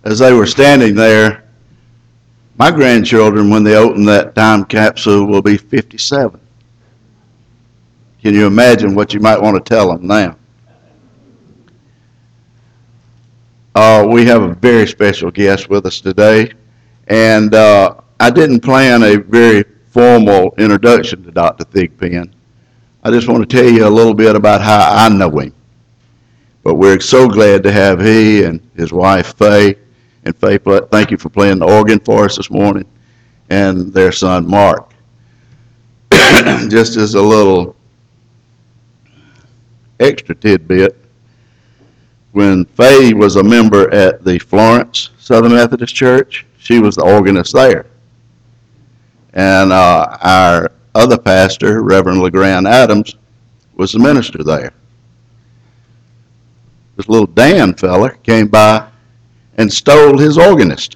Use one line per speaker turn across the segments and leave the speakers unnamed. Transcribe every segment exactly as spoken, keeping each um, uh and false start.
as they were standing there, my grandchildren, when they open that time capsule, will be fifty-seven. Can you imagine what you might want to tell them now? Uh, we have a very special guest with us today, and uh, I didn't plan a very formal introduction to Doctor Thigpen. I just want to tell you a little bit about how I know him. But we're so glad to have he and his wife, Faye, and Faye, thank you for playing the organ for us this morning, and their son, Mark. Just as a little extra tidbit, when Faye was a member at the Florence Southern Methodist Church, she was the organist there. And uh, our other pastor, Reverend LeGrand Adams, was the minister there. This little Dan fella came by and stole his organist.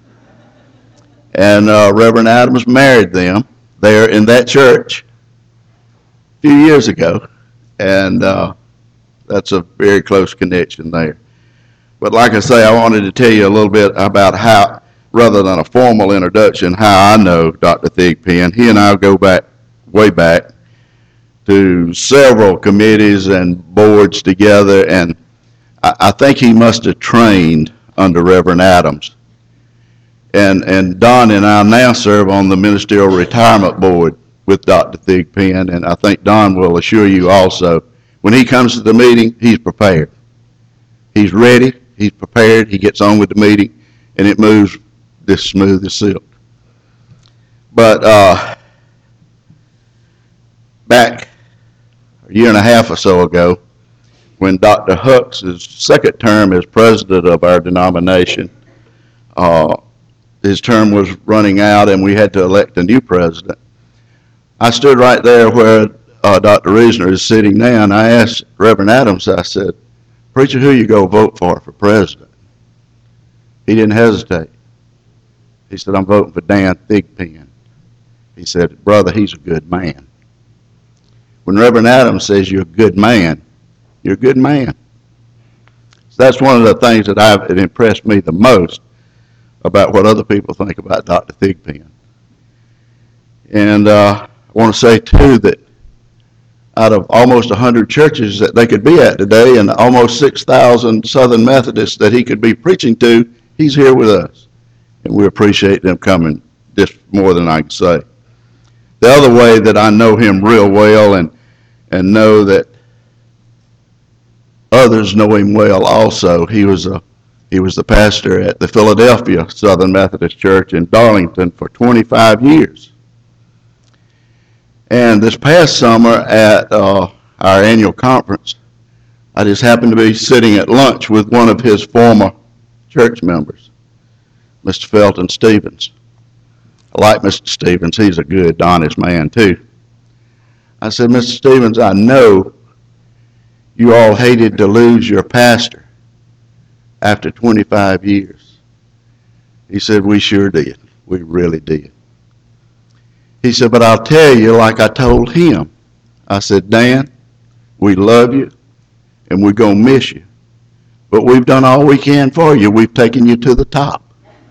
And uh, Reverend Adams married them there in that church a few years ago. And uh, that's a very close connection there. But like I say, I wanted to tell you a little bit about how, rather than a formal introduction, how I know Doctor Thigpen. He and I go back, way back, to several committees and boards together, and I, I think he must have trained under Reverend Adams. And, and Don and I now serve on the Ministerial Retirement Board with Doctor Thigpen, and I think Don will assure you also, when he comes to the meeting, he's prepared. He's ready, he's prepared, he gets on with the meeting, and it moves this smooth as silk. But uh, back a year and a half or so ago, when Doctor Hux's second term as president of our denomination, uh, his term was running out and we had to elect a new president. I stood right there where uh, Doctor Reasoner is sitting now, and I asked Reverend Adams, I said, "Preacher, who you go vote for for president?" He didn't hesitate. He said, "I'm voting for Dan Thigpen." He said, "Brother, he's a good man." When Reverend Adams says you're a good man, you're a good man. So that's one of the things that I've, it impressed me the most about what other people think about Doctor Thigpen. And uh, I want to say, too, that out of almost one hundred churches that they could be at today and almost six thousand Southern Methodists that he could be preaching to, he's here with us. And we appreciate them coming just more than I can say. The other way that I know him real well and, and know that others know him well also, he was a he was the pastor at the Philadelphia Southern Methodist Church in Darlington for twenty-five years. And this past summer at uh, our annual conference, I just happened to be sitting at lunch with one of his former church members, Mister Felton Stevens. I like Mister Stevens. He's a good, honest man, too. I said, "Mister Stevens, I know you all hated to lose your pastor after twenty-five years. He said, "We sure did. We really did." He said, "But I'll tell you like I told him." I said, "Dan, we love you, and we're going to miss you. But we've done all we can for you. We've taken you to the top."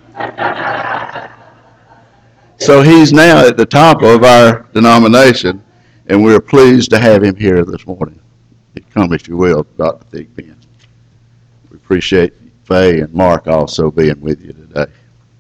So he's now at the top of our denomination, and we're pleased to have him here this morning. Come, if you will, Doctor Thigpen. We appreciate Faye and Mark also being with you today.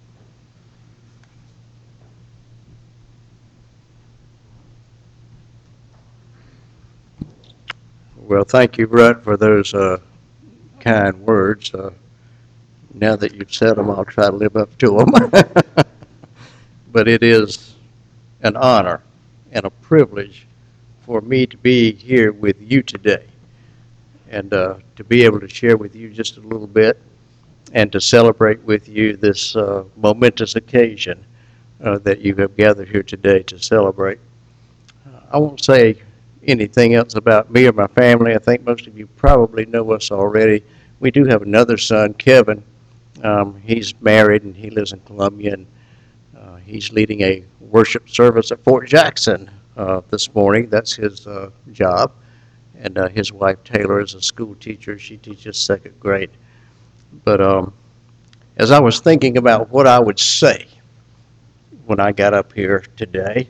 Well, thank you, Brett, for those uh, kind words. Uh, now that you've said them, I'll try to live up to them. But it is an honor and a privilege for me to be here with you today and uh, to be able to share with you just a little bit and to celebrate with you this uh, momentous occasion uh, that you have gathered here today to celebrate. Uh, I won't say anything else about me or my family. I think most of you probably know us already. We do have another son, Kevin. Um, he's married and he lives in Columbia, and uh, he's leading a worship service at Fort Jackson uh, this morning. That's his uh, job. And uh, his wife, Taylor, is a school teacher. She teaches second grade. But um, as I was thinking about what I would say when I got up here today,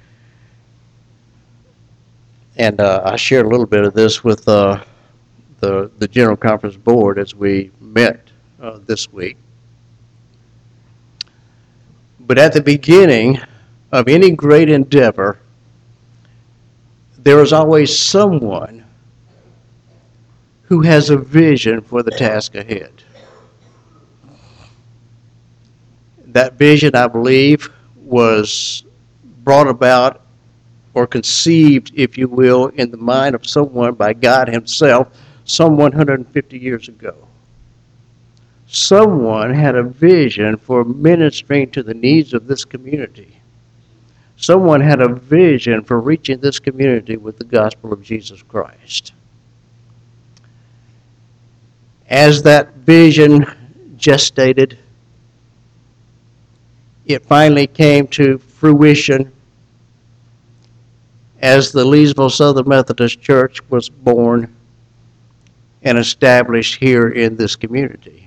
and uh, I shared a little bit of this with uh, the, the General Conference Board as we met uh, this week. But at the beginning of any great endeavor, there is always someone who has a vision for the task ahead. That vision, I believe, was brought about or conceived, if you will, in the mind of someone by God himself some one hundred fifty years ago. Someone had a vision for ministering to the needs of this community. Someone had a vision for reaching this community with the gospel of Jesus Christ. As that vision gestated, it finally came to fruition as the Leesville Southern Methodist Church was born and established here in this community.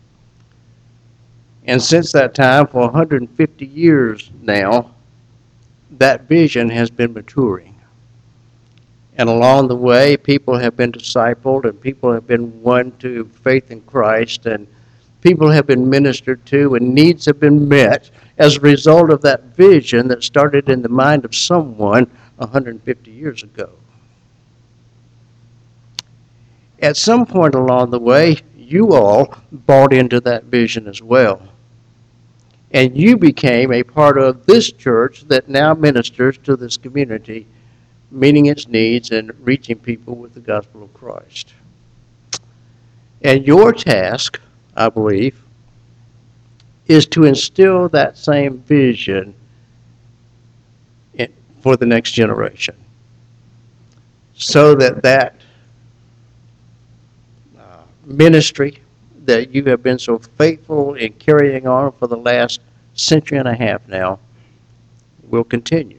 And since that time, for one hundred fifty years now, that vision has been maturing. And along the way, people have been discipled, and people have been won to faith in Christ, and people have been ministered to, and needs have been met as a result of that vision that started in the mind of someone one hundred fifty years ago. At some point along the way, you all bought into that vision as well. And you became a part of this church that now ministers to this community, meeting its needs and reaching people with the gospel of Christ. And your task, I believe, is to instill that same vision in, for the next generation, so that that uh, ministry that you have been so faithful in carrying on for the last century and a half now will continue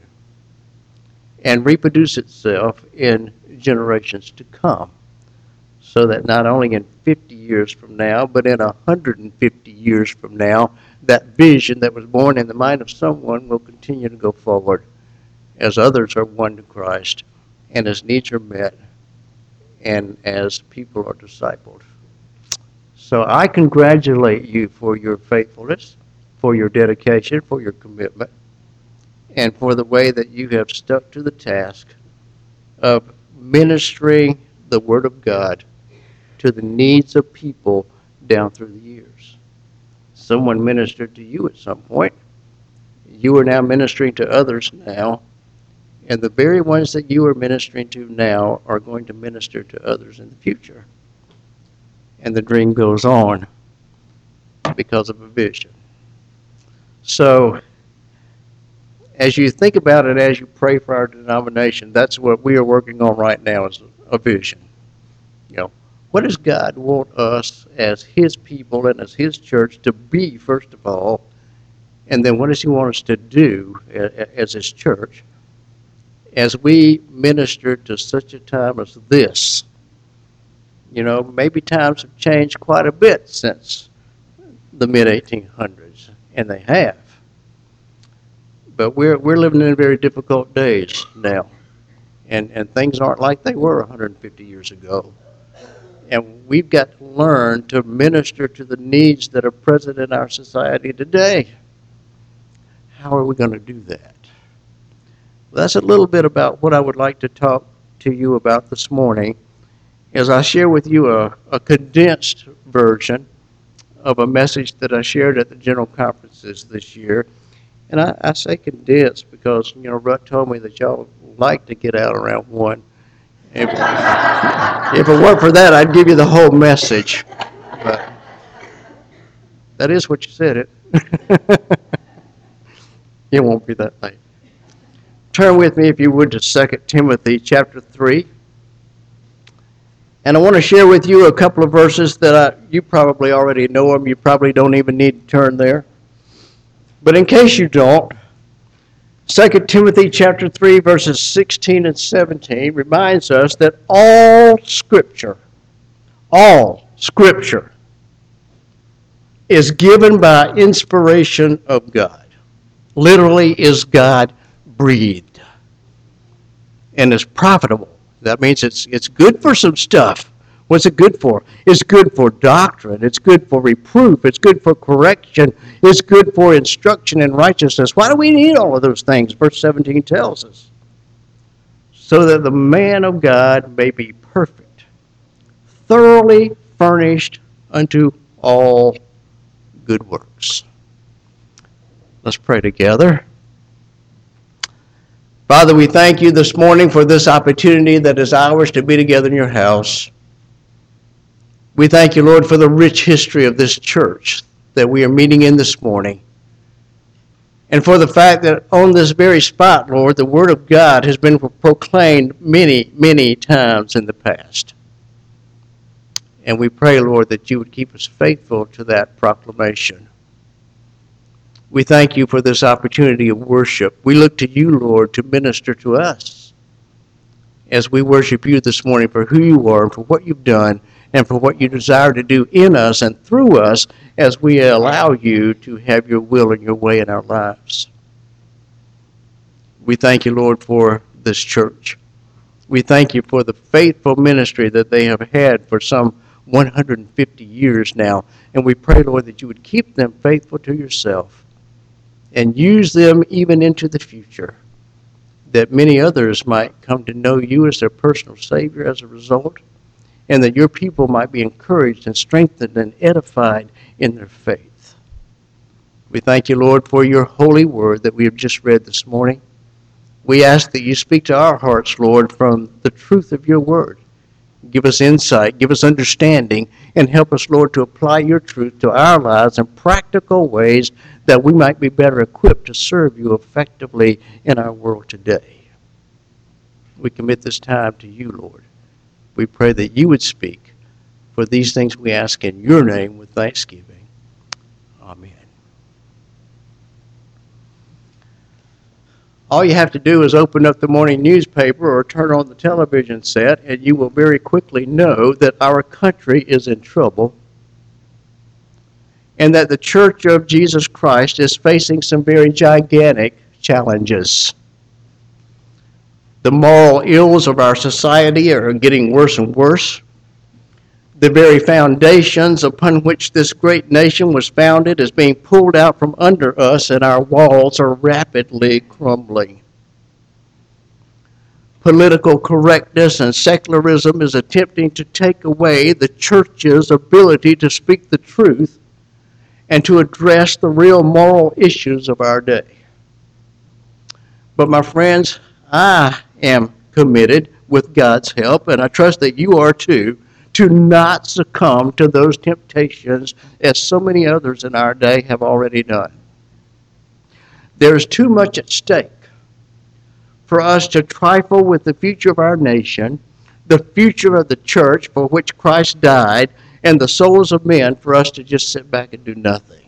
and reproduce itself in generations to come, so that not only in fifty years from now, but in one hundred fifty years from now, that vision that was born in the mind of someone will continue to go forward as others are won to Christ and as needs are met and as people are discipled. So I congratulate you for your faithfulness, for your dedication, for your commitment, and for the way that you have stuck to the task of ministering the Word of God to the needs of people down through the years. Someone ministered to you at some point. You are now ministering to others now, and the very ones that you are ministering to now are going to minister to others in the future. And the dream goes on because of a vision. So, as you think about it, as you pray for our denomination, that's what we are working on right now, is a vision. You know, what does God want us as His people and as His church to be, first of all, and then what does He want us to do as His church as we minister to such a time as this? You know, maybe times have changed quite a bit since the mid eighteen hundreds, and they have. But we're we're living in very difficult days now, and and things aren't like they were one hundred fifty years ago. And we've got to learn to minister to the needs that are present in our society today. How are we going to do that? Well, that's a little bit about what I would like to talk to you about this morning, as I share with you a, a condensed version of a message that I shared at the general conferences this year. And I, I say condensed because, you know, Rutt told me that y'all like to get out around one. If, if it weren't for that, I'd give you the whole message. But that is what you said it. It won't be that late. Turn with me, if you would, to Second Timothy chapter three. And I want to share with you a couple of verses that I, you probably already know them. You probably don't even need to turn there. But in case you don't, Second Timothy chapter three, verses sixteen and seventeen reminds us that all Scripture, all Scripture is given by inspiration of God. Literally is God breathed. And is profitable. That means it's it's good for some stuff. What's it good for? It's good for doctrine. It's good for reproof. It's good for correction. It's good for instruction in righteousness. Why do we need all of those things? Verse seventeen tells us. So that the man of God may be perfect, thoroughly furnished unto all good works. Let's pray together. Father, we thank you this morning for this opportunity that is ours to be together in your house. We thank you, Lord, for the rich history of this church that we are meeting in this morning. And for the fact that on this very spot, Lord, the Word of God has been proclaimed many, many times in the past. And we pray, Lord, that you would keep us faithful to that proclamation. We thank you for this opportunity of worship. We look to you, Lord, to minister to us as we worship you this morning for who you are and for what you've done and for what you desire to do in us and through us as we allow you to have your will and your way in our lives. We thank you, Lord, for this church. We thank you for the faithful ministry that they have had for some one hundred fifty years now. And we pray, Lord, that you would keep them faithful to yourself and use them even into the future, that many others might come to know you as their personal Savior as a result, and that your people might be encouraged and strengthened and edified in their faith. We thank you, Lord, for your holy word that we have just read this morning. We ask that you speak to our hearts, Lord, from the truth of your word. Give us insight, give us understanding, and help us, Lord, to apply your truth to our lives in practical ways that we might be better equipped to serve you effectively in our world today. We commit this time to you, Lord. We pray that you would speak. For these things we ask in your name with thanksgiving. Amen. All you have to do is open up the morning newspaper or turn on the television set, and you will very quickly know that our country is in trouble and that the Church of Jesus Christ is facing some very gigantic challenges. The moral ills of our society are getting worse and worse. The very foundations upon which this great nation was founded is being pulled out from under us, and our walls are rapidly crumbling. Political correctness and secularism is attempting to take away the church's ability to speak the truth and to address the real moral issues of our day. But my friends, I am committed, with God's help, and I trust that you are too, to not succumb to those temptations as so many others in our day have already done. There is too much at stake for us to trifle with the future of our nation, the future of the church for which Christ died, and the souls of men for us to just sit back and do nothing.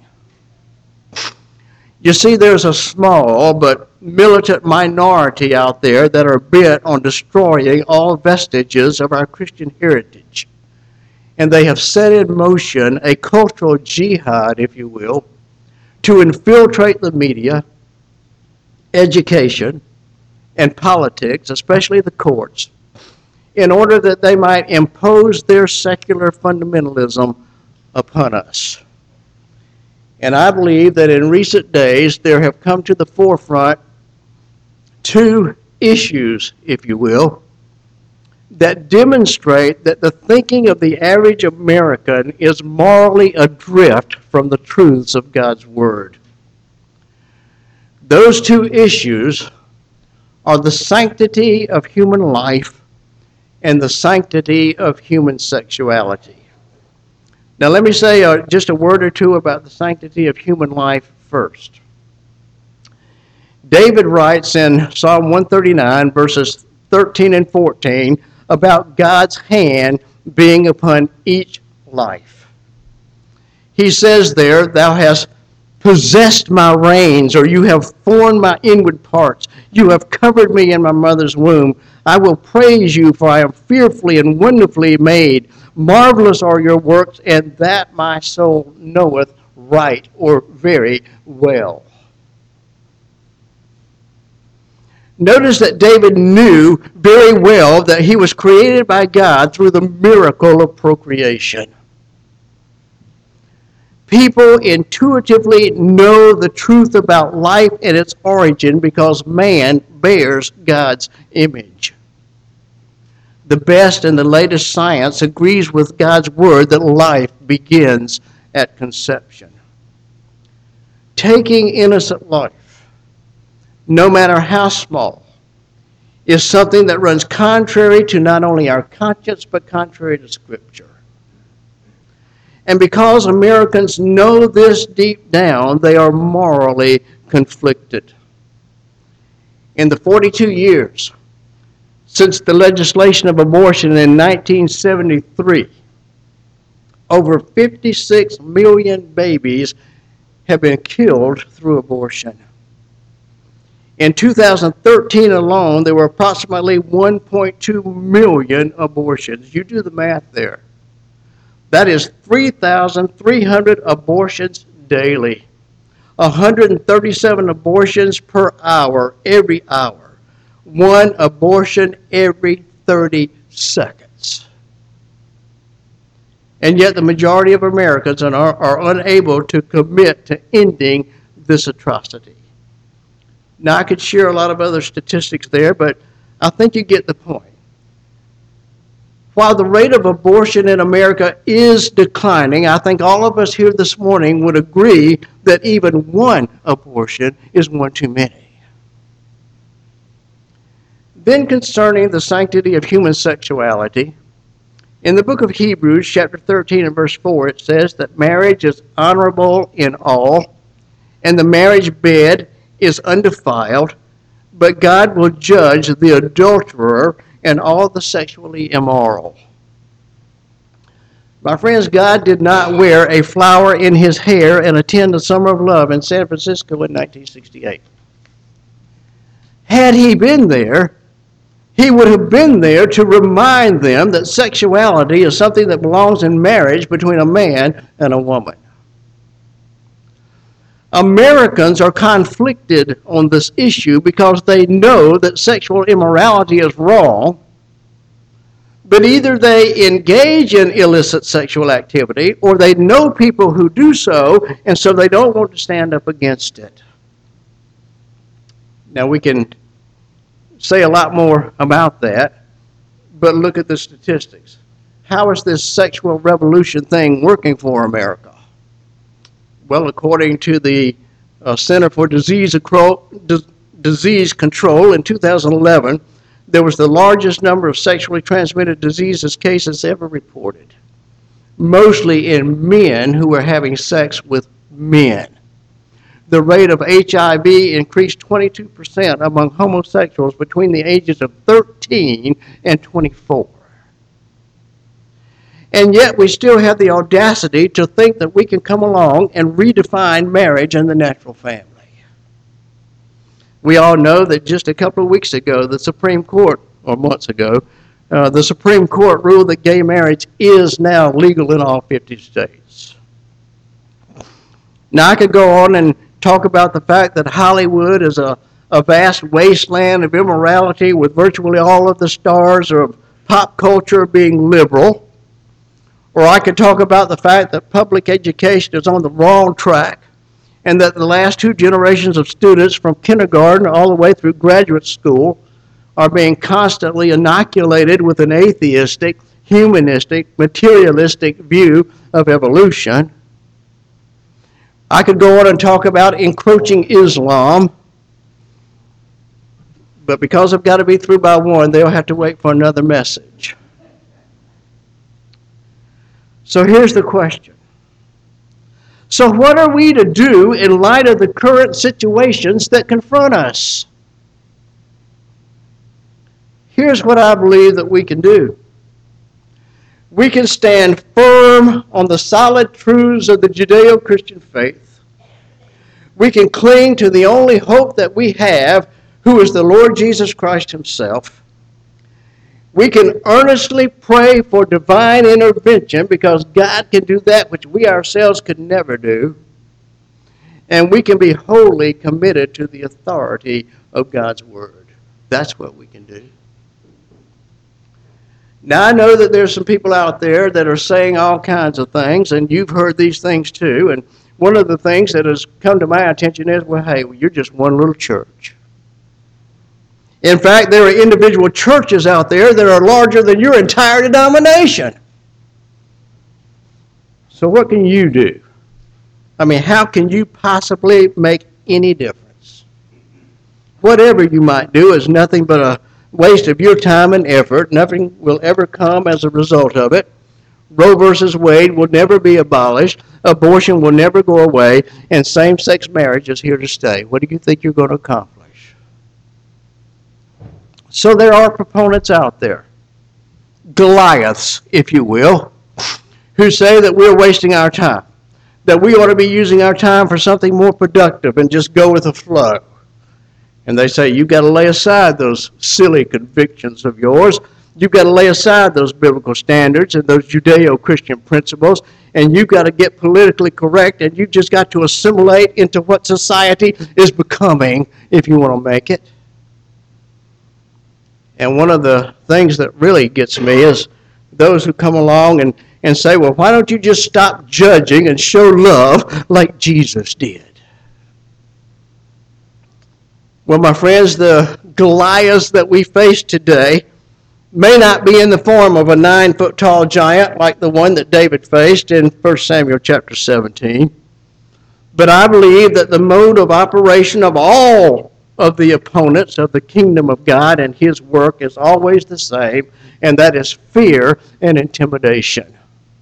You see, there's a small but militant minority out there that are bent on destroying all vestiges of our Christian heritage. And they have set in motion a cultural jihad, if you will, to infiltrate the media, education, and politics, especially the courts, in order that they might impose their secular fundamentalism upon us. And I believe that in recent days there have come to the forefront two issues, if you will, that demonstrate that the thinking of the average American is morally adrift from the truths of God's Word. Those two issues are the sanctity of human life and the sanctity of human sexuality. Now let me say uh, just a word or two about the sanctity of human life first. David writes in Psalm one thirty-nine, verses thirteen and fourteen, about God's hand being upon each life. He says there, "Thou hast possessed my reins," or "You have formed my inward parts. You have covered me in my mother's womb. I will praise you, for I am fearfully and wonderfully made. Marvelous are your works, and that my soul knoweth right or very well. Notice that David knew very well that he was created by God through the miracle of procreation. People intuitively know the truth about life and its origin because man bears God's image. The best and the latest science agrees with God's word that life begins at conception. Taking innocent life, no matter how small, is something that runs contrary to not only our conscience, but contrary to Scripture. And because Americans know this deep down, they are morally conflicted. In the forty-two years since the legislation of abortion in nineteen seventy-three, over fifty-six million babies have been killed through abortion. In two thousand thirteen alone, there were approximately one point two million abortions. You do the math there. That is three thousand three hundred abortions daily. one hundred thirty-seven abortions per hour, every hour. One abortion every thirty seconds. And yet the majority of Americans are, are unable to commit to ending this atrocity. Now, I could share a lot of other statistics there, but I think you get the point. While the rate of abortion in America is declining, I think all of us here this morning would agree that even one abortion is one too many. Then concerning the sanctity of human sexuality, in the book of Hebrews, chapter thirteen and verse four, it says that marriage is honorable in all, and the marriage bed is undefiled, but God will judge the adulterer and all the sexually immoral. My friends, God did not wear a flower in his hair and attend the Summer of Love in San Francisco in nineteen sixty-eight. Had he been there, he would have been there to remind them that sexuality is something that belongs in marriage between a man and a woman. Americans are conflicted on this issue because they know that sexual immorality is wrong, but either they engage in illicit sexual activity or they know people who do so, and so they don't want to stand up against it. Now, we can say a lot more about that, but look at the statistics. How is this sexual revolution thing working for America? Well, according to the uh, Center for Disease, Acro- D- Disease Control in two thousand eleven, there was the largest number of sexually transmitted diseases cases ever reported, mostly in men who were having sex with men. The rate of H I V increased twenty-two percent among homosexuals between the ages of thirteen and twenty-four. And yet we still have the audacity to think that we can come along and redefine marriage and the natural family. We all know that just a couple of weeks ago, the Supreme Court, or months ago, uh, the Supreme Court ruled that gay marriage is now legal in all fifty states. Now, I could go on and talk about the fact that Hollywood is a, a vast wasteland of immorality with virtually all of the stars of pop culture being liberal. Or I could talk about the fact that public education is on the wrong track and that the last two generations of students from kindergarten all the way through graduate school are being constantly inoculated with an atheistic, humanistic, materialistic view of evolution. I could go on and talk about encroaching Islam, but because I've got to be through by one, they'll have to wait for another message. So here's the question. So what are we to do in light of the current situations that confront us? Here's what I believe that we can do. We can stand firm on the solid truths of the Judeo-Christian faith. We can cling to the only hope that we have, who is the Lord Jesus Christ himself. We can earnestly pray for divine intervention because God can do that which we ourselves could never do. And we can be wholly committed to the authority of God's Word. That's what we can do. Now, I know that there's some people out there that are saying all kinds of things, and you've heard these things too. And one of the things that has come to my attention is, well, hey, well, you're just one little church. In fact, there are individual churches out there that are larger than your entire denomination. So what can you do? I mean, how can you possibly make any difference? Whatever you might do is nothing but a waste of your time and effort. Nothing will ever come as a result of it. Roe versus Wade will never be abolished. Abortion will never go away. And same-sex marriage is here to stay. What do you think you're going to accomplish? So there are proponents out there, Goliaths, if you will, who say that we're wasting our time, that we ought to be using our time for something more productive and just go with the flow. And they say, you've got to lay aside those silly convictions of yours. You've got to lay aside those biblical standards and those Judeo-Christian principles, and you've got to get politically correct, and you've just got to assimilate into what society is becoming if you want to make it. And one of the things that really gets me is those who come along and, and say, well, why don't you just stop judging and show love like Jesus did? Well, my friends, the Goliaths that we face today may not be in the form of a nine-foot-tall giant like the one that David faced in First Samuel chapter seventeen. But I believe that the mode of operation of all of the opponents of the kingdom of God and His work is always the same, and that is fear and intimidation.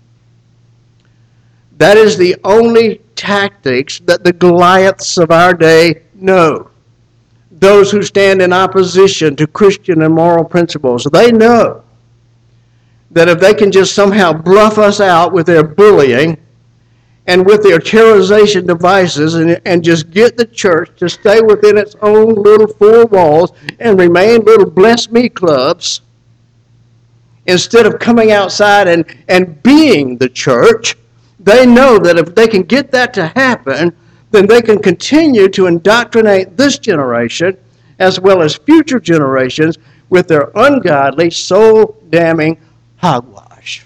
That is the only tactics that the Goliaths of our day know. Those who stand in opposition to Christian and moral principles, they know that if they can just somehow bluff us out with their bullying and with their terrorization devices and, and just get the church to stay within its own little four walls and remain little bless me clubs, instead of coming outside and, and being the church, they know that if they can get that to happen, then they can continue to indoctrinate this generation as well as future generations with their ungodly, soul-damning hogwash.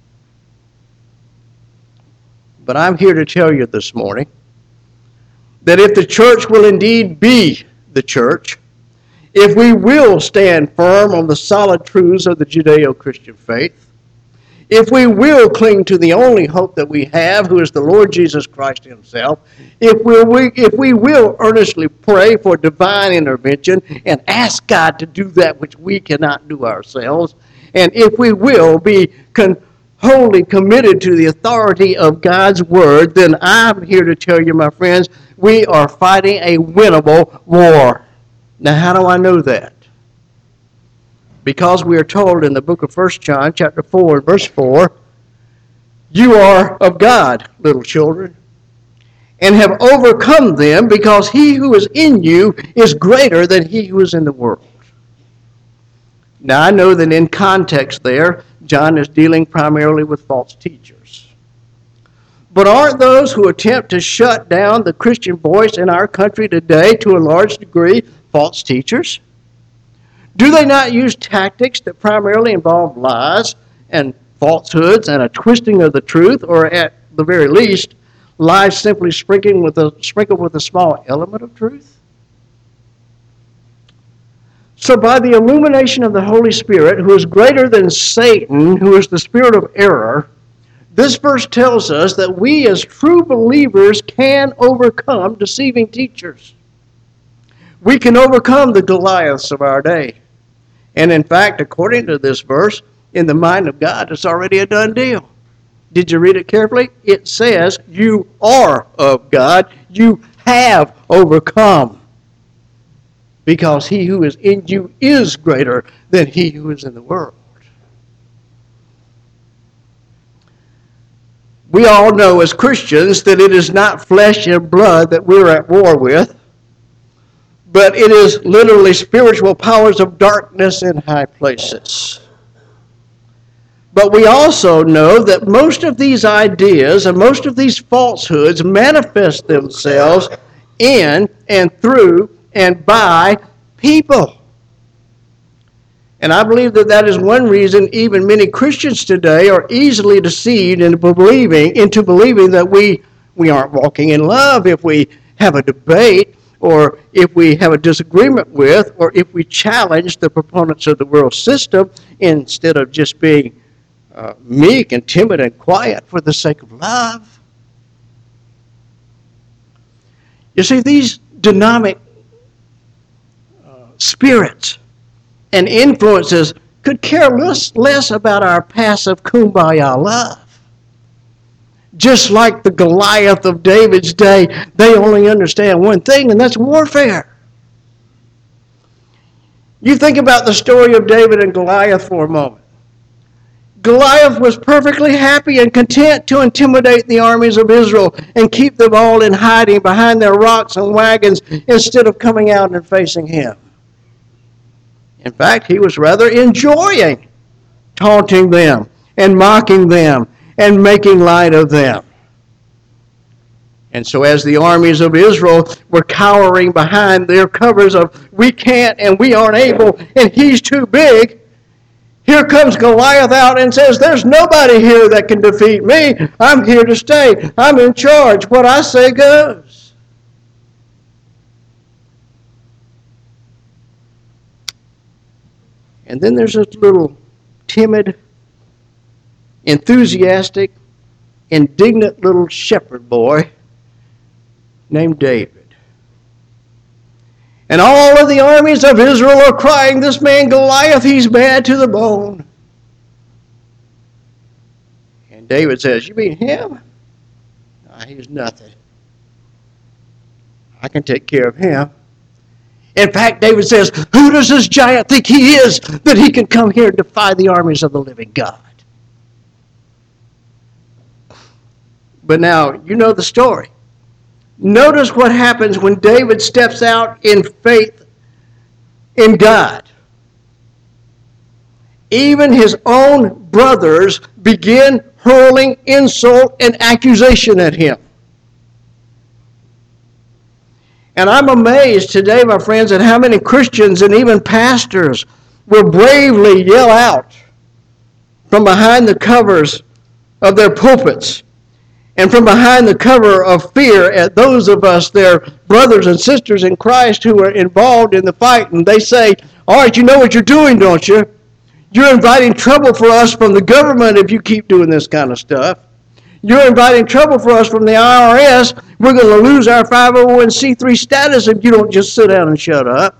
But I'm here to tell you this morning that if the church will indeed be the church, if we will stand firm on the solid truths of the Judeo-Christian faith, if we will cling to the only hope that we have, who is the Lord Jesus Christ Himself, if we, we, if we will earnestly pray for divine intervention and ask God to do that which we cannot do ourselves, and if we will be con- wholly committed to the authority of God's Word, then I'm here to tell you, my friends, we are fighting a winnable war. Now, how do I know that? Because we are told in the book of First John, chapter four, and verse four, you are of God, little children, and have overcome them, because he who is in you is greater than he who is in the world. Now, I know that in context there, John is dealing primarily with false teachers. But aren't those who attempt to shut down the Christian voice in our country today, to a large degree, false teachers? Do they not use tactics that primarily involve lies and falsehoods and a twisting of the truth, or at the very least, lies simply sprinkled with a, sprinkled with a small element of truth? So by the illumination of the Holy Spirit, who is greater than Satan, who is the spirit of error, this verse tells us that we as true believers can overcome deceiving teachers. We can overcome the Goliaths of our day. And in fact, according to this verse, in the mind of God, it's already a done deal. Did you read it carefully? It says, you are of God. You have overcome. Because he who is in you is greater than he who is in the world. We all know as Christians that it is not flesh and blood that we're at war with, but it is literally spiritual powers of darkness in high places. But we also know that most of these ideas and most of these falsehoods manifest themselves in and through and by people. And I believe that that is one reason even many Christians today are easily deceived into believing, into believing that we, we aren't walking in love if we have a debate, or if we have a disagreement with, or if we challenge the proponents of the world system instead of just being uh, meek and timid and quiet for the sake of love. You see, these dynamic uh, spirits and influences could care less, less about our passive kumbaya love. Just like the Goliath of David's day, they only understand one thing, and that's warfare. You think about the story of David and Goliath for a moment. Goliath was perfectly happy and content to intimidate the armies of Israel and keep them all in hiding behind their rocks and wagons instead of coming out and facing him. In fact, he was rather enjoying taunting them and mocking them and making light of them. And so as the armies of Israel were cowering behind their covers of we can't and we aren't able and he's too big, here comes Goliath out and says, there's nobody here that can defeat me. I'm here to stay. I'm in charge. What I say goes. And then there's this little timid, enthusiastic, indignant little shepherd boy named David. And all of the armies of Israel are crying, this man Goliath, he's bad to the bone. And David says, you mean him? No, he's nothing. I can take care of him. In fact, David says, who does this giant think he is that he can come here and defy the armies of the living God? But now, you know the story. Notice what happens when David steps out in faith in God. Even his own brothers begin hurling insult and accusation at him. And I'm amazed today, my friends, at how many Christians and even pastors will bravely yell out from behind the covers of their pulpits and from behind the cover of fear at those of us, their brothers and sisters in Christ who are involved in the fight. And they say, all right, you know what you're doing, don't you? You're inviting trouble for us from the government if you keep doing this kind of stuff. You're inviting trouble for us from the I R S. We're going to lose our five oh one c three status if you don't just sit down and shut up.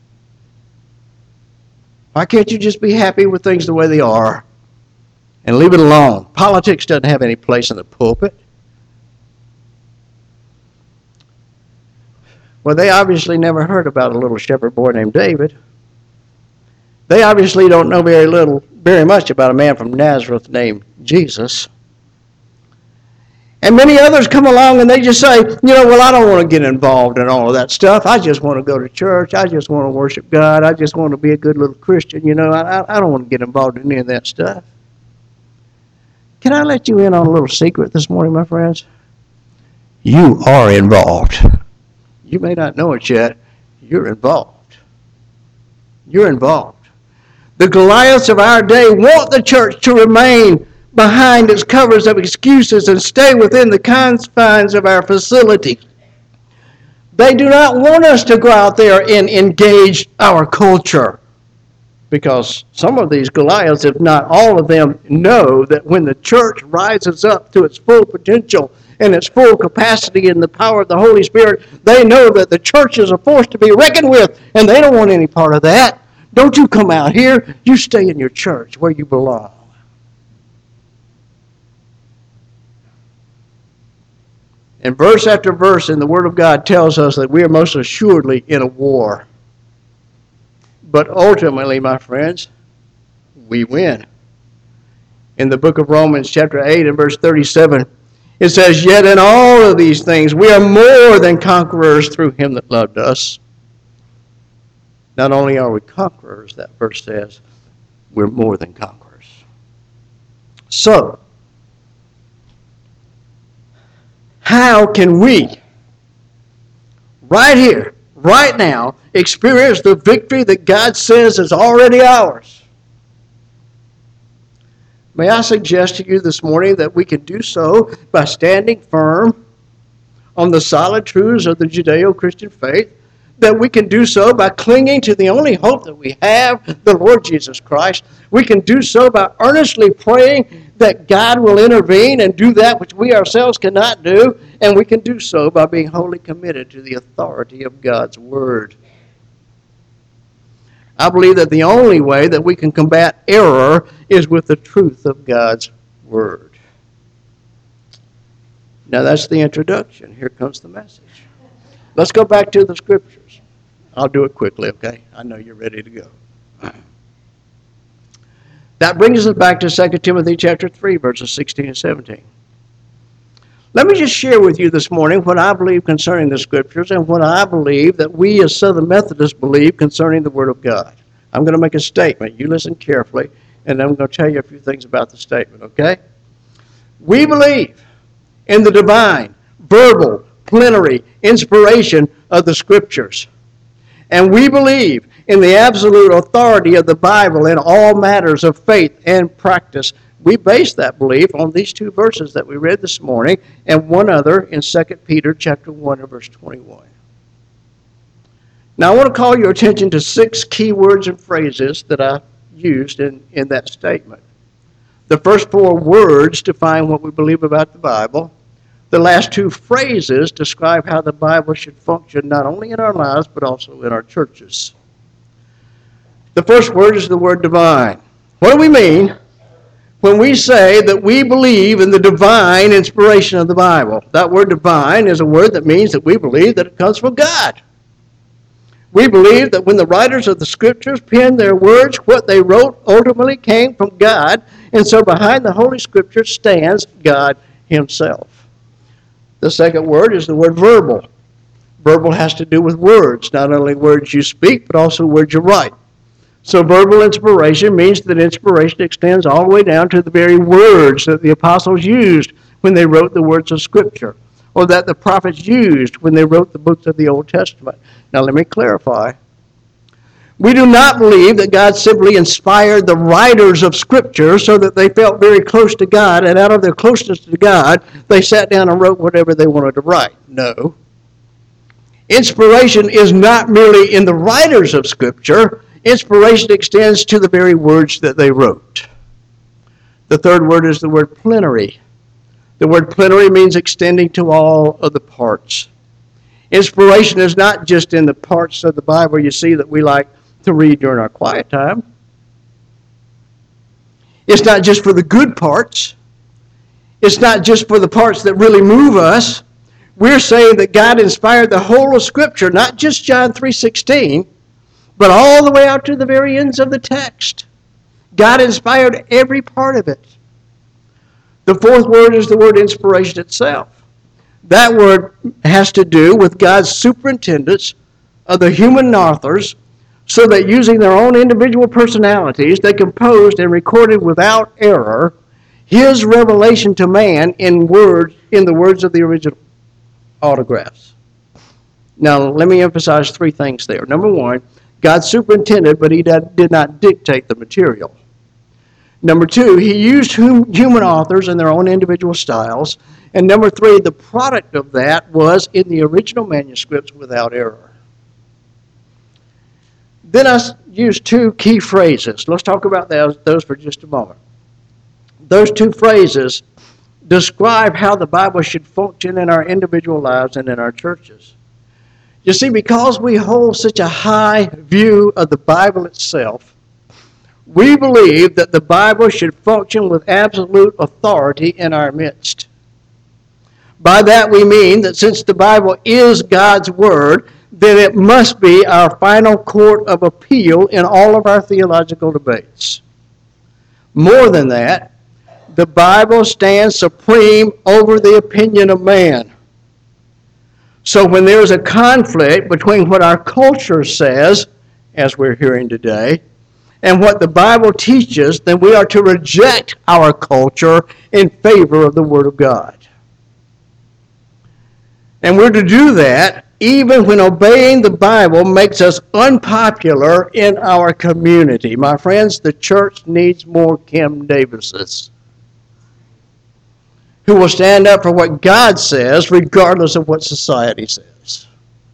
Why can't you just be happy with things the way they are and leave it alone? Politics doesn't have any place in the pulpit. Well, they obviously never heard about a little shepherd boy named David. They obviously don't know very little, very much about a man from Nazareth named Jesus. And many others come along and they just say, you know, well, I don't want to get involved in all of that stuff. I just want to go to church. I just want to worship God. I just want to be a good little Christian. You know, I, I don't want to get involved in any of that stuff. Can I let you in on a little secret this morning, my friends? You are involved. You may not know it yet. You're involved. You're involved. The Goliaths of our day want the church to remain behind its covers of excuses and stay within the confines of our facility. They do not want us to go out there and engage our culture, because some of these Goliaths, if not all of them, know that when the church rises up to its full potential and its full capacity in the power of the Holy Spirit, they know that the church is a force to be reckoned with, and they don't want any part of that. Don't you come out here. You stay in your church where you belong. And verse after verse in the Word of God tells us that we are most assuredly in a war. But ultimately, my friends, we win. In the book of Romans chapter eight and verse thirty-seven, it says, yet in all of these things we are more than conquerors through him that loved us. Not only are we conquerors, that verse says, we're more than conquerors. So, how can we, right here, right now, experience the victory that God says is already ours? May I suggest to you this morning that we can do so by standing firm on the solid truths of the Judeo-Christian faith, that we can do so by clinging to the only hope that we have, the Lord Jesus Christ. We can do so by earnestly praying that God will intervene and do that which we ourselves cannot do, and we can do so by being wholly committed to the authority of God's Word. I believe that the only way that we can combat error is with the truth of God's Word. Now that's the introduction. Here comes the message. Let's go back to the Scriptures. I'll do it quickly, okay? I know you're ready to go. That brings us back to Second Timothy chapter three, verses sixteen and seventeen. Let me just share with you this morning what I believe concerning the Scriptures and what I believe that we as Southern Methodists believe concerning the Word of God. I'm going to make a statement. You listen carefully, and I'm going to tell you a few things about the statement, okay? We believe in the divine, verbal, plenary inspiration of the Scriptures. And we believe in the absolute authority of the Bible in all matters of faith and practice. We base that belief on these two verses that we read this morning and one other in Second Peter chapter one and verse twenty-one. Now I want to call your attention to six key words and phrases that I used in, in that statement. The first four words define what we believe about the Bible. The last two phrases describe how the Bible should function not only in our lives but also in our churches. The first word is the word divine. What do we mean when we say that we believe in the divine inspiration of the Bible? That word divine is a word that means that we believe that it comes from God. We believe that when the writers of the Scriptures penned their words, what they wrote ultimately came from God, and so behind the Holy Scripture stands God Himself. The second word is the word verbal. Verbal has to do with words, not only words you speak, but also words you write. So verbal inspiration means that inspiration extends all the way down to the very words that the apostles used when they wrote the words of Scripture, or that the prophets used when they wrote the books of the Old Testament. Now let me clarify. We do not believe that God simply inspired the writers of Scripture so that they felt very close to God, and out of their closeness to God, they sat down and wrote whatever they wanted to write. No. Inspiration is not merely in the writers of Scripture. Inspiration extends to the very words that they wrote. The third word is the word plenary. The word plenary means extending to all of the parts. Inspiration is not just in the parts of the Bible you see that we like to read during our quiet time. It's not just for the good parts. It's not just for the parts that really move us. We're saying that God inspired the whole of Scripture, not just John three sixteen, but all the way out to the very ends of the text. God inspired every part of it. The fourth word is the word inspiration itself. That word has to do with God's superintendence of the human authors so that using their own individual personalities, they composed and recorded without error His revelation to man in words, in the words of the original autographs. Now, let me emphasize three things there. Number one, God superintended, but He did not dictate the material. Number two, He used human authors in their own individual styles. And number three, the product of that was in the original manuscripts without error. Then I used two key phrases. Let's talk about those, those for just a moment. Those two phrases describe how the Bible should function in our individual lives and in our churches. You see, because we hold such a high view of the Bible itself, we believe that the Bible should function with absolute authority in our midst. By that we mean that since the Bible is God's Word, then it must be our final court of appeal in all of our theological debates. More than that, the Bible stands supreme over the opinion of man. So when there's a conflict between what our culture says, as we're hearing today, and what the Bible teaches, then we are to reject our culture in favor of the Word of God. And we're to do that even when obeying the Bible makes us unpopular in our community. My friends, the church needs more Kim Davises who will stand up for what God says regardless of what society says.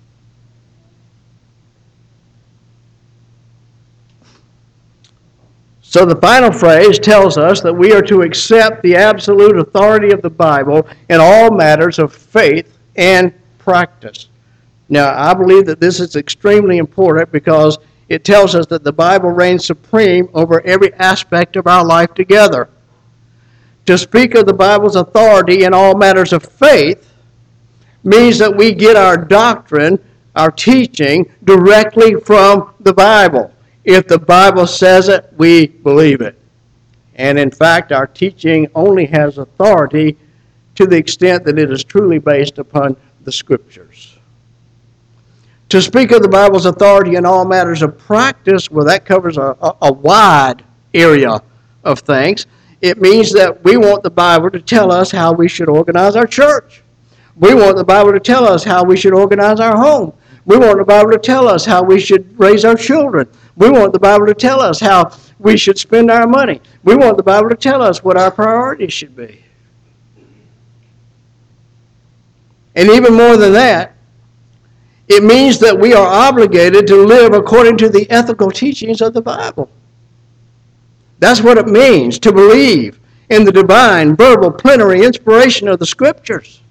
So the final phrase tells us that we are to accept the absolute authority of the Bible in all matters of faith and practice. Now, I believe that this is extremely important because it tells us that the Bible reigns supreme over every aspect of our life together. To speak of the Bible's authority in all matters of faith means that we get our doctrine, our teaching, directly from the Bible. If the Bible says it, we believe it. And in fact, our teaching only has authority to the extent that it is truly based upon the Scriptures. To speak of the Bible's authority in all matters of practice, well, that covers a, a, a wide area of things. It means that we want the Bible to tell us how we should organize our church. We want the Bible to tell us how we should organize our home. We want the Bible to tell us how we should raise our children. We want the Bible to tell us how we should spend our money. We want the Bible to tell us what our priorities should be. And even more than that, it means that we are obligated to live according to the ethical teachings of the Bible. That's what it means to believe in the divine, verbal, plenary inspiration of the Scriptures.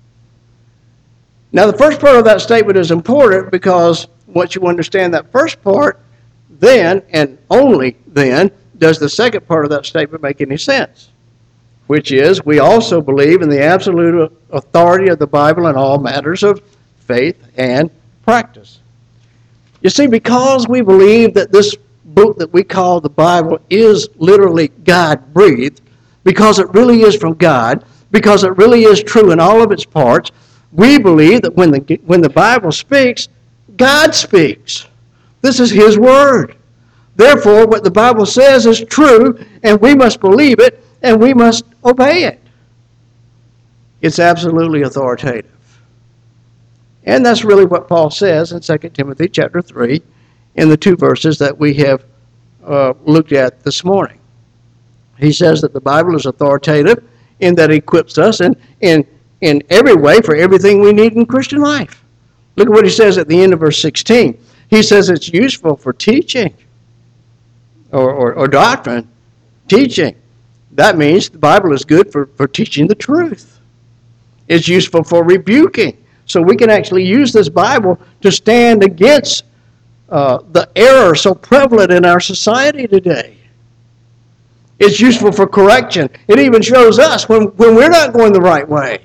Now, the first part of that statement is important because once you understand that first part, then, and only then, does the second part of that statement make any sense. Which is, we also believe in the absolute authority of the Bible in all matters of faith and practice. You see, because we believe that this book that we call the Bible is literally God-breathed, because it really is from God, because it really is true in all of its parts, we believe that when the, when the Bible speaks, God speaks. This is His Word. Therefore, what the Bible says is true, and we must believe it, and we must obey it. It's absolutely authoritative. And that's really what Paul says in Second Timothy chapter three, in the two verses that we have uh, looked at this morning. He says that the Bible is authoritative in that it equips us in, in, in every way for everything we need in Christian life. Look at what he says at the end of verse sixteen. He says it's useful for teaching or, or, or doctrine, teaching. That means the Bible is good for, for teaching the truth. It's useful for rebuking. So we can actually use this Bible to stand against uh, the error so prevalent in our society today. It's useful for correction. It even shows us when, when we're not going the right way.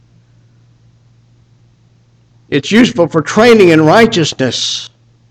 It's useful for training in righteousness.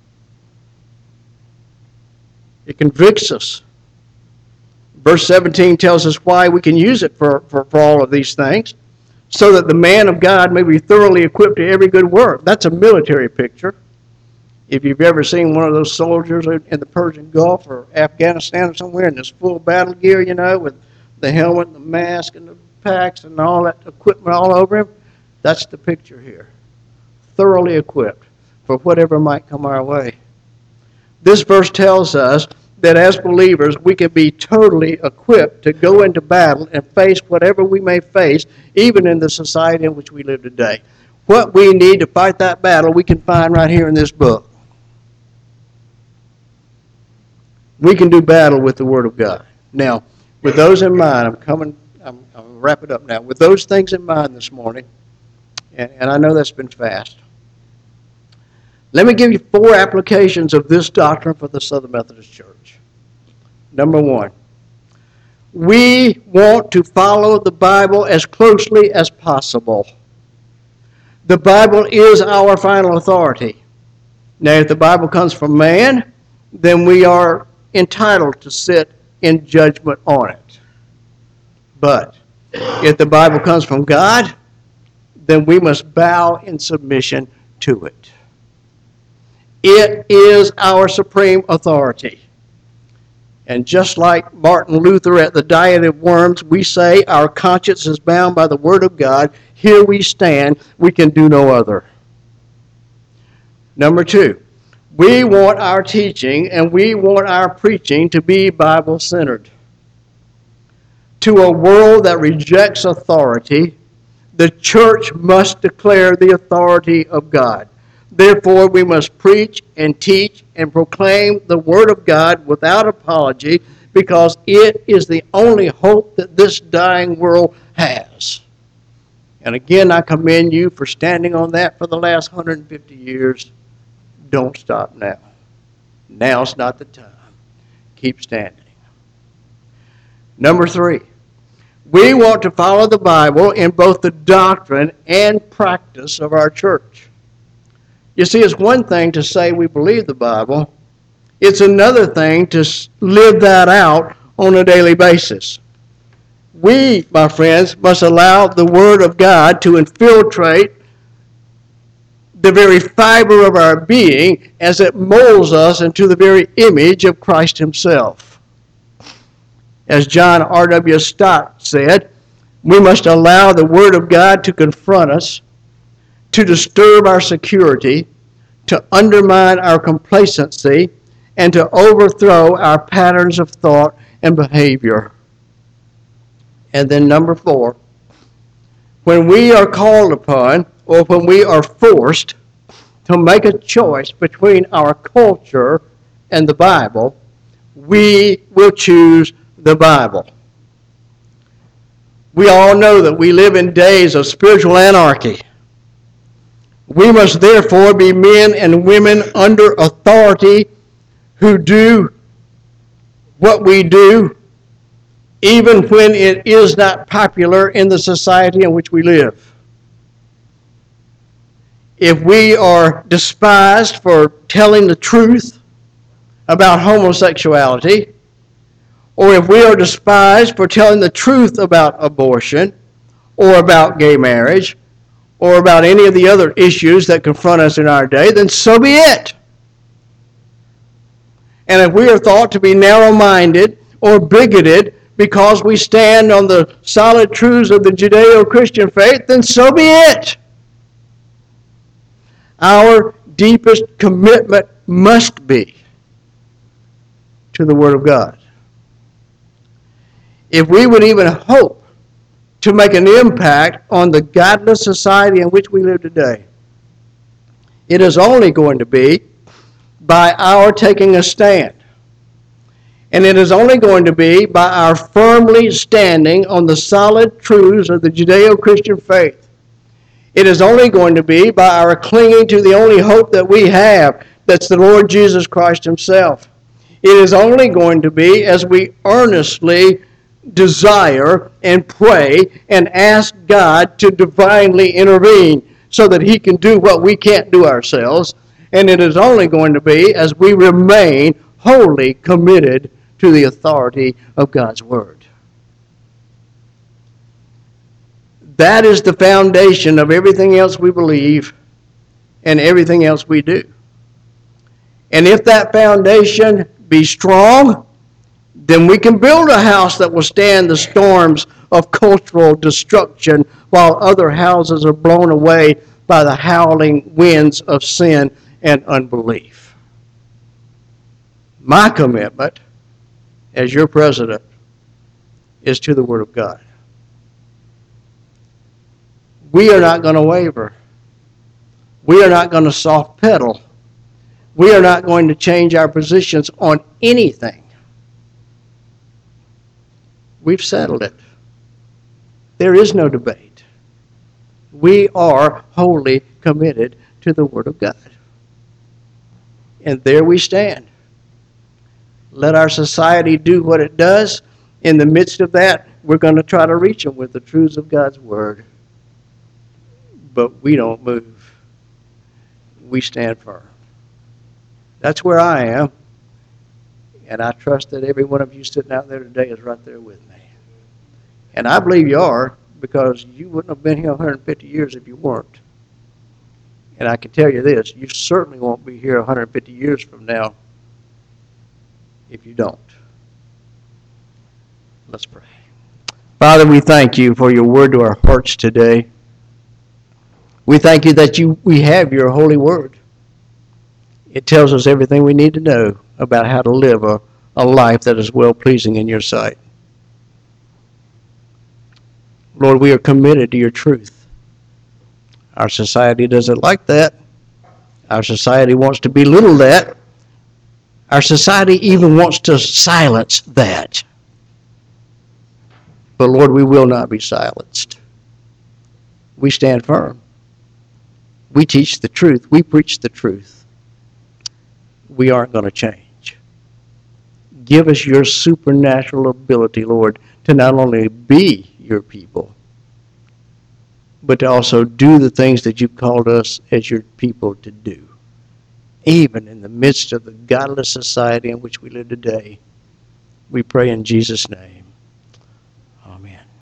It convicts us. Verse seventeen tells us why we can use it for, for, for all of these things, so that the man of God may be thoroughly equipped to every good work. That's a military picture. If you've ever seen one of those soldiers in the Persian Gulf or Afghanistan or somewhere in this full battle gear, you know, with the helmet and the mask and the packs and all that equipment all over him, that's the picture here. Thoroughly equipped for whatever might come our way. This verse tells us that as believers, we can be totally equipped to go into battle and face whatever we may face, even in the society in which we live today. What we need to fight that battle, we can find right here in this book. We can do battle with the Word of God. Now, with those in mind, I'm coming, I'm, I'm going to wrap it up now. With those things in mind this morning, and, and I know that's been fast, let me give you four applications of this doctrine for the Southern Methodist Church. Number one, we want to follow the Bible as closely as possible. The Bible is our final authority. Now, if the Bible comes from man, then we are entitled to sit in judgment on it. But if the Bible comes from God, then we must bow in submission to it. It is our supreme authority. And just like Martin Luther at the Diet of Worms, we say our conscience is bound by the Word of God. Here we stand. We can do no other. Number two, we want our teaching and we want our preaching to be Bible-centered. To a world that rejects authority, the church must declare the authority of God. Therefore, we must preach and teach and proclaim the Word of God without apology, because it is the only hope that this dying world has. And again, I commend you for standing on that for the last one hundred fifty years. Don't stop now. Now's not the time. Keep standing. Number three, we want to follow the Bible in both the doctrine and practice of our church. You see, it's one thing to say we believe the Bible. It's another thing to live that out on a daily basis. We, my friends, must allow the Word of God to infiltrate the very fiber of our being as it molds us into the very image of Christ Himself. As John R W Stott said, we must allow the Word of God to confront us, to disturb our security, to undermine our complacency, and to overthrow our patterns of thought and behavior. And then number four, when we are called upon, or when we are forced to make a choice between our culture and the Bible, we will choose the Bible. We all know that we live in days of spiritual anarchy. We must therefore be men and women under authority who do what we do, even when it is not popular in the society in which we live. If we are despised for telling the truth about homosexuality, or if we are despised for telling the truth about abortion, or about gay marriage, or about any of the other issues that confront us in our day, then so be it. And if we are thought to be narrow-minded or bigoted because we stand on the solid truths of the Judeo-Christian faith, then so be it. Our deepest commitment must be to the Word of God. If we would even hope to make an impact on the godless society in which we live today, it is only going to be by our taking a stand. And it is only going to be by our firmly standing on the solid truths of the Judeo-Christian faith. It is only going to be by our clinging to the only hope that we have, that's the Lord Jesus Christ Himself. It is only going to be as we earnestly desire and pray and ask God to divinely intervene so that He can do what we can't do ourselves. And it is only going to be as we remain wholly committed to the authority of God's Word. That is the foundation of everything else we believe and everything else we do. And if that foundation be strong, then we can build a house that will stand the storms of cultural destruction while other houses are blown away by the howling winds of sin and unbelief. My commitment as your president is to the Word of God. We are not going to waver. We are not going to soft pedal. We are not going to change our positions on anything. We've settled it. There is no debate. We are wholly committed to the Word of God. And there we stand. Let our society do what it does. In the midst of that, we're going to try to reach them with the truths of God's Word. But we don't move. We stand firm. That's where I am. And I trust that every one of you sitting out there today is right there with me. And I believe you are, because you wouldn't have been here one hundred fifty years if you weren't. And I can tell you this, you certainly won't be here one hundred fifty years from now if you don't. Let's pray. Father, we thank you for your word to our hearts today. We thank you that you we have your holy word. It tells us everything we need to know about how to live a, a life that is well-pleasing in your sight. Lord, we are committed to your truth. Our society doesn't like that. Our society wants to belittle that. Our society even wants to silence that. But Lord, we will not be silenced. We stand firm. We teach the truth. We preach the truth. We aren't going to change. Give us your supernatural ability, Lord, to not only be your people, but to also do the things that you've called us as your people to do, even in the midst of the godless society in which we live today. We pray in Jesus' name.